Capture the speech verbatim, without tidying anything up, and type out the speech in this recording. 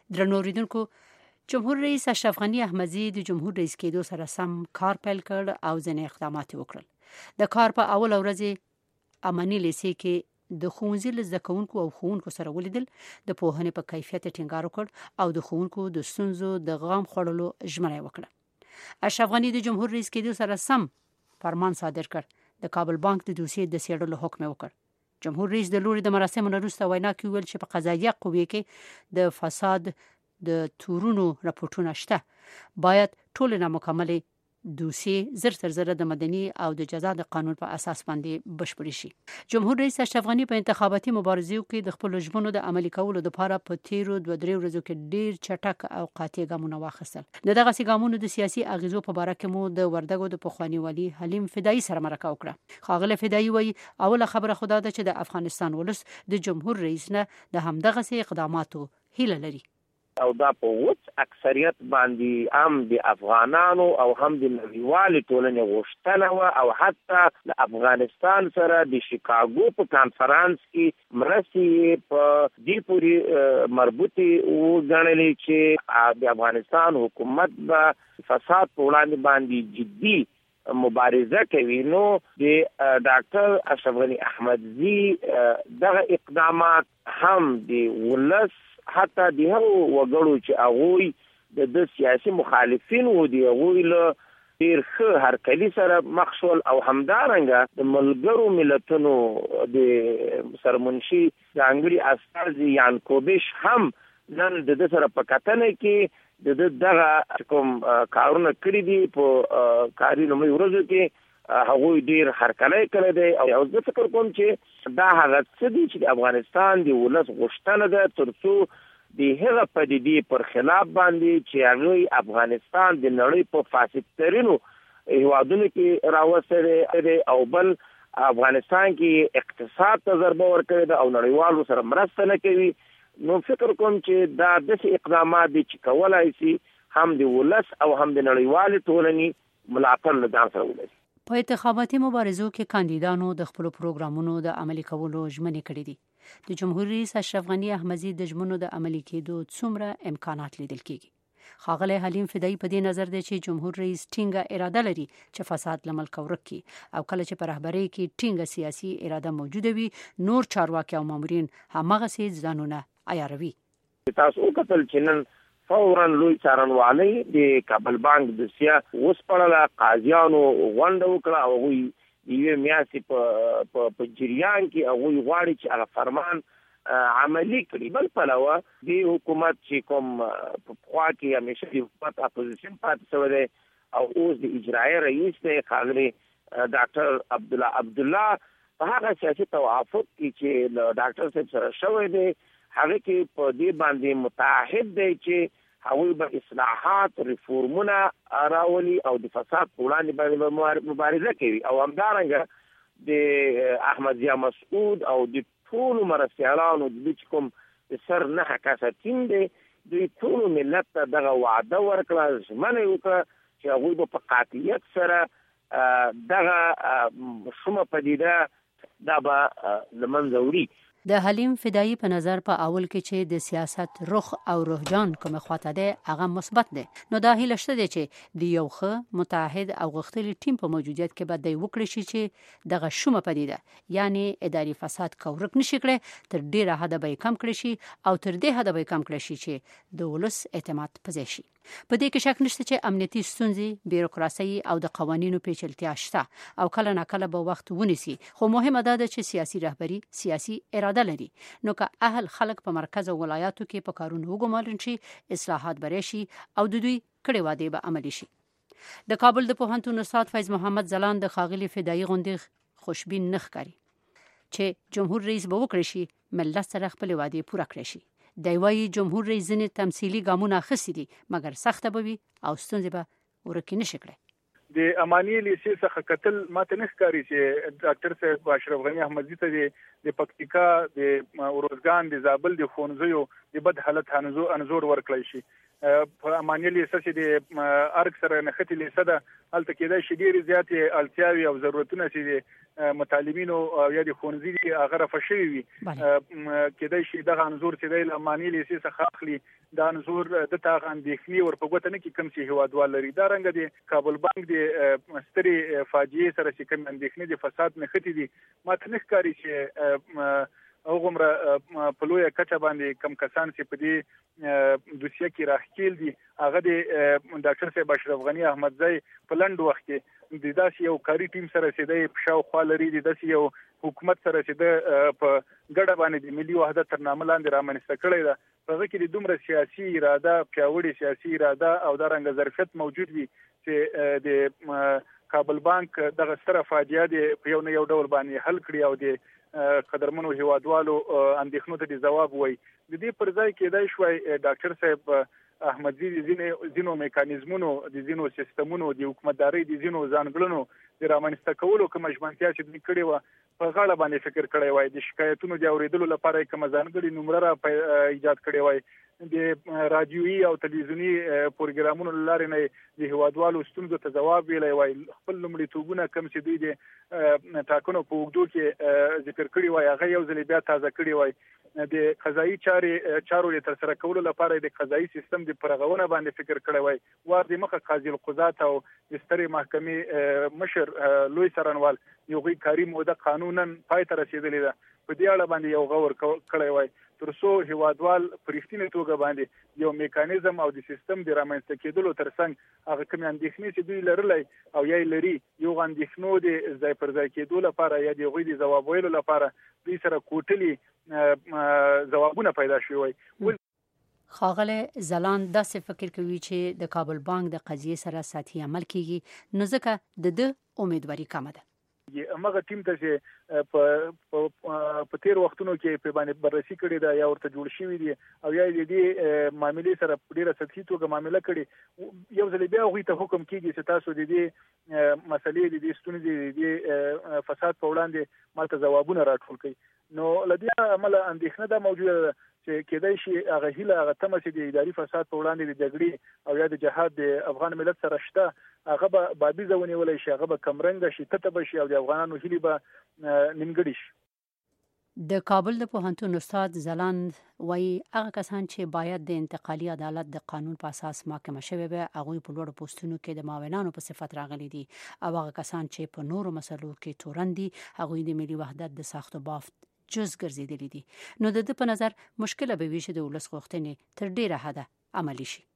درنو اوریدونکو، جمهور رئیس اشرف غنی احمدزي د جمهور رئیس کېدو سره سم کار پیل کړ او ځینې اقدامات وکړل. د کار په اول ورځ امنی لیسې کې د ښوونځي له زده کوونکو او ښوونکو سره ولیدل، د پوهنې په کیفیت ټینګار وکړ او د ښوونکو د ستونزو د غام خوړلو ژمنه وکړه. اشرف غنی د جمهور رئیس کېدو سره سم فرمان صادر کړ. د کابل بانک د دوسیې د څېړلو حکم وکړ. جمهور رئیس د لوري د مراسمو نه وروسته وینا کې ویل چې په قضایه قوې کې د فساد د تورونو راپورټونه شته. باید ټول نامکمل دوسیې زر تر زر د مدني او د جزا د قانون په اساس باندې بشپړ شي. جمهور رئیس اشرف غنی په انتخاباتي مبارزو کې د خپل ژمنو د عملي کولو لپاره په تیرو دوه درې ورځو کې ډیر چټک او قاطع ګامونه واخیستل. د دغه ګامونو د سیاسي اغیزو په اړه کې مو د وردګو د پخوانی والي حلیم فدایي سره مرکه وکړه. خاغله فدایي وایي اوله خبره خدا ده چې د افغانستان ولس د جمهور رئیس نه د همدغه اقداماتو هیله لري. او دا په وڅ اکثریت باندې هم د افغانانو او هم د نړیوالې ټولنې غوښتنه وه او حتی د افغانستان سره د شیکاګو په کانفرانس کې مرستې په دې پورې مربوطې وګڼلې چې د افغانستان حکومت به فساد په وړاندې باندې جدي مبارزه کوي. نو د ډاکټر اشرف غنی احمدزي دغه اقدامات هم د ولس حتی د هغو وګړو چې هغوی د سیاسي مخالفین وو د هغوی له ډېر ښه هرکلي سره مخ شول او همدارنګه د ملګرو ملتونو د سرمنشي ځانګړي استازي یانکوبیش هم نن د ده سره په کتنه کې د دغه کوم کارونه کړي دي په کاري لومړي ورځو کې هغوی ډیر هرکلی کړی دی او زه فکر کوم چې دا هغه څه دي چې د افغانستان د ولس غوښتنه ده تر څو د هغه پدیدې پر خلاف باندې چې هغوی افغانستان د نړۍ په فاسدترینو هیوادونو کې راوستلی دی او بل افغانستان کې اقتصاد ته ضربه ورکړې ده او نړیوالو سره مرسته نه کوي. نو فکر کوم چې دا داسې اقدامات دي چې کولای شي هم د ولس او هم د نړیوالې ټولنې ملاتړ له ځان سره ولري. په انتخاباتي مبارزو کې کاندیدانو د خپل پروګرامونو د عملي کولو ژمنې کړې دي. د جمهور رئیس اشرف غنی احمدزي د ژمنو د عملي کېدو څومره امکانات لیدل کېږي. خاغله حلیم فدایي په دې نظر دی چې جمهور رئیس ټینګه اراده لري چې فساد له ملک ورک کړي او کله چې په رهبرۍ کې ټینګه سیاسي اراده موجوده وي نور چارواکي او مامورین همغه سي ځانونه عیاروي. تاسو وکتل چې نن فورا لوی څارنوالۍ د کابل بانک د سیا وسپړله قاضیانو غونډه وکړه او هغوی د یوې میاشتې په جریان کې هغوی غواړي چې هغه فرمان عملي کړي. بل پلوه د حکومت چې کوم په پخوا کې همیشه د حکومت اپوزیشن پاتې شوی دی او اوس د اجرایه رئیس دی ښاغلی ډاکټر عبدالله عبدالله په هغه سیاسي توافق کې چې له ډاکټر صاحب سره شوی دی هغه کې په دې باندې متعهد دی چې هغوی به اصلاحات ریفورمونه راولي او د فساد په وړاندې باندې مبارزه کوي او همدارنګه د احمد ضیا مسعود او د ټولو مرستیالانو د کوم د سر نهه کسه ټیم دی دوی ټولو ملت ته دغه وعده ورکړه ژمنه یې وکړه چې هغوی به په قاطعیت سره دغه شومه پدیده دا به له منځه وړي. د حلیم فدایي په نظر په اول کې چې د سیاست رخ او رهجان کوم خواته ده هغه مثبت ده. نو دا هیله شته چې د یو ښه متحد او غښتلي ټیم په موجودیت کې به د وکړي شي چې دغه شومه پدیده یعنی اداري فساد کورک نشي کړي تر ډیره حد به کم کړي شي او تر دې حد به کم کړي شي چې د ولس اعتماد پزې شي. په دې کې شک نشته چې امنیتي ستونزې، بیروکراسي او د قوانینو پیچلتیا شته او کله نه کله به وخت ونیسي، خو مهمه ده چې سیاسي رهبری سیاسي اراده لري. نو که اهل خلک په مرکز او ولایاتو کې په کارونو وګمارل شي اصلاحات بری شي او د دوی کړي وعده به عملي شي. د کابل د پوهنتون استاد فیض محمد ځلان د خاغلی فدایي غونډې خوشبین نه ښکاري چې جمهور رئیس به وکړي شي ملت سره خپل وعده پوره کړي شي. دی وايي جمهور رئیس ځینې تمثیلي ګامونه اخیستي دي مګر سخته به وي او ستونزې به ورکې نشي کړی. د امانی لیسې څخه کتل ماته نه ښکاري چې ډاکټر صاحب اشرف غنی احمدزي ته د پکتیکا د اروزګان د زابل د ښوونځیو د بد حالت انزور ورکړی شي. په اماني لیسه چې د ارګ سره نښتې لیسه ده هلته کېدای شي ډېرې زیاتې اړتیاوې او ضرورتونه چې د متعلمینو او یا د ښوونځي دي هغه رفع شوي وي کېدای شي دغه انځور چې دی له اماني لیسې څخه اخلي دا انځور دته هغه اندېښنې ور په ګوته نه کړي کوم چې هیوادوال لري دا رنګه د کابل بانک د سترې فاجعې سره چې کوم اندېښنې د فساد نښتې دي ماته نه ښکاري چې هغومره په لویه کچه باندې کم کسان چې په دې دوسیه کې راښکیل دي هغه د ډاکټر صاحب اشرف غني احمدزی په لنډ وخت کې د داسې یو کاري ټیم سره چې دی په شاوخوا لري د داسې یو حکومت سره چې د په ګډه باندې د ملي وحدت تر نامه لاندې رامنځته کړی ده په هغه کې د دومره سیاسي اراده پیاوړې سیاسي اراده او دارنګه ظرفیت موجود وي چې د کابل بانک دغه ستره فاجعه د په یو نه یو ډول باندې حل کړي او د قدرمنو هیوادوالو اندېښنو ته د ځواب وایي د دې پر ځای کېدای شوی ډاکټر صاحب احمدزي د ځینو میکانیزمونو د ځینو سیستمونو د حکومتدارۍ د ځینو ځانګړنو د رامنځته کولو کومه ژمنتیا چې دوی کړې وه په غاړه باندې فکر کړی وای د شکایتونو د اورېدلو لپاره کومه ځانګړې نمره را ایجاد کړې وای د رادیويي او تلویزیوني پروګرامونو لارې نه د هیوادوالو ستونزو ته ځواب ویلی وای خپل لومړیتوبونه کوم چې دوی د ټاکنو په اوږدو کې ذکر کړي وای هغه یو ځل بیا تازه کړي وای د قضایي چارې چارو د ترسره کولو لپاره د قضایي سیستم د پرغونه باندې فکر کړی وای وار د مخه قاضي القضات او د سترې محکمې مشر لوی څارنوال یو غي کاری موده قانونا پای ته رسیدلې ده په دې اړه باندې یو غور کړی وای ترڅو هیوادوال پرېښتنې توګه باندې یو میکانیزم او د سیستم د رامنځته کېدلو ترڅنګ هغه کوم اندېښنې چې دوی لرلای او یا لري یو اندېښنو د ځای پر ځای کېدو لپاره یا د غوي د ځواب ویلو لپاره دوی سره کوټلي ځوابونه پیدا شوي وای خاغله زلاند داسې فکر کوي چې د کابل بانک د قضیې سره ساتي عمل کیږي نو ځکه د د امیدواري کم ده هغه ټیم ته چې په په تیر وختونو کې په باندې بررسي کړې ده یا ورته جوړ شوی دي او یا د دې معاملې سره ډیره سطحي توګه معامله کړي یو ځل بیا غوي ته حکم کیږي چې تاسو د دې مسلې د دې ستونزې د فساد په وړاندې ماته ځوابونه راټول کړئ نو لدی عمل اندېښنه ده موجوده ده چې کېدای شي هغه هیله هغه تمه چې د اداري فساد په وړاندې د جګړې او یا د جهاد د افغان ملت سره شته هغه به بابي ځونی شي هغه به کمرنګ شي ته به شي او د افغانانو هیلې به نیمګړي شي د کابل د پوهنتون استاد زلاند وایي هغه کسان چې باید د انتقالي عدالت د قانون په اساس محاکمه شوي به هغوی په لوړو پوسټونو کې د معاونانو په صفت راغلي دي او هغه کسان چې په نورو مسلو کې تورن دي هغوی د ملي وحدت د ساخت و بافت جز ګرځېدلي دي نو د ده په نظر مشکله به وي چې د ولس غوښتنې تر ډیره حده عملي شي